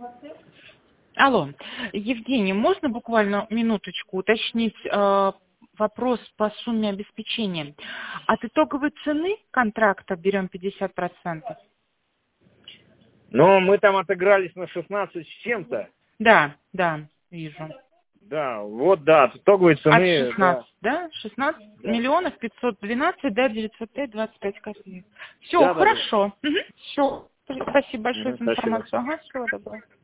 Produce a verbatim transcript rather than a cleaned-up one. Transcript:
Алло, Евгений, можно буквально минуточку уточнить э, вопрос по сумме обеспечения? От итоговой цены контракта берем пятьдесят процентов? Но мы там отыгрались на шестнадцать с чем-то. Да, да, вижу. Да, вот, да, от итоговой цены. От шестнадцати, да? да? шестнадцать Да. миллионов пятьсот двенадцать, да, девятьсот пять, двадцать пять копеек. Все, Да, да, да. хорошо. Угу. Все. Спасибо большое Угу, за спасибо. информацию. Ага, всего доброго.